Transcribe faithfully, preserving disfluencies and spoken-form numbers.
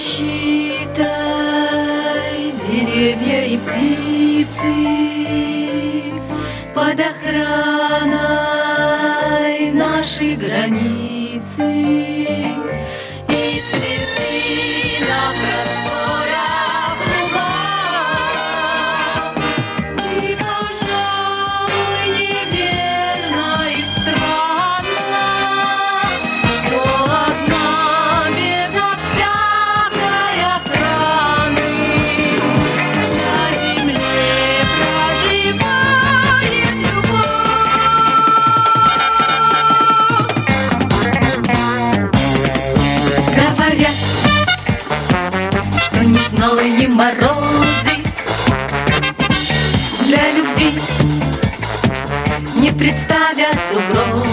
защитой деревья и птицы, под охраной нашей границы, и цветы на просторах лугов, и, пожалуй, неверно и странно, что одна безо всякой охраны на земле проживает любовь. Говорят, что ни зной, ни морозы для любви не представят угроз.